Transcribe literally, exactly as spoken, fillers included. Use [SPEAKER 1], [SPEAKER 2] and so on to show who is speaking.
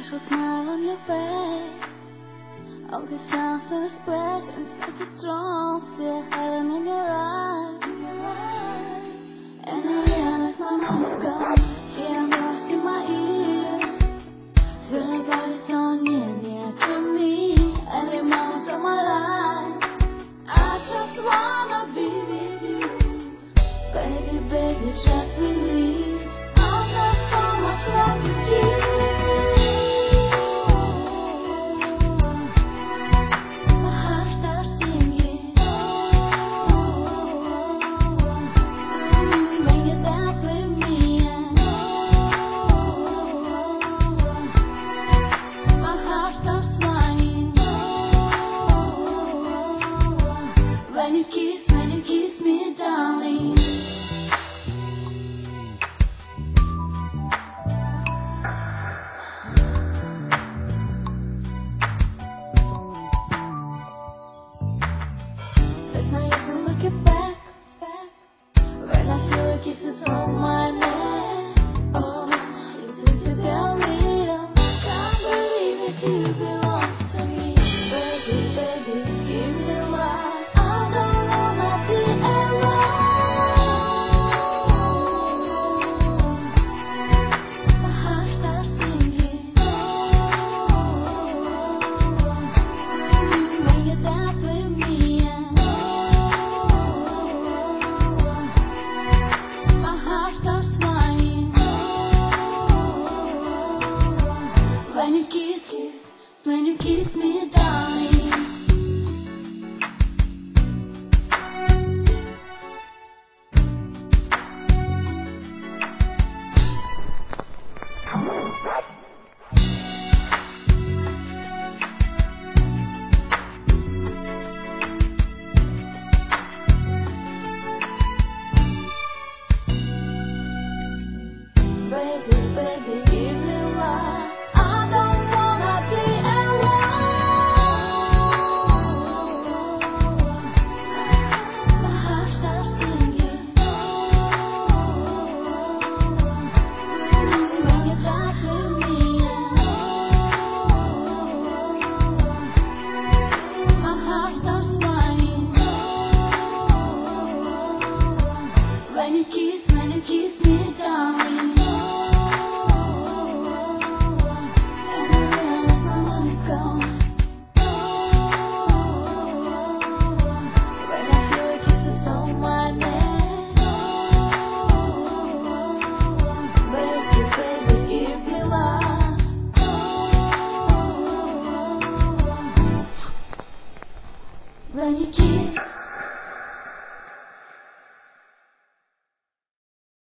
[SPEAKER 1] special smile on your face. All these answers present, such a strong, still heaven in your eyes. And I realize my mom is gone. Hear a voice in my ear. Feel her body so near, near to me. Every moment of my life, I just wanna be with you. Baby, baby, just believe. I've got so much love to give. When you kiss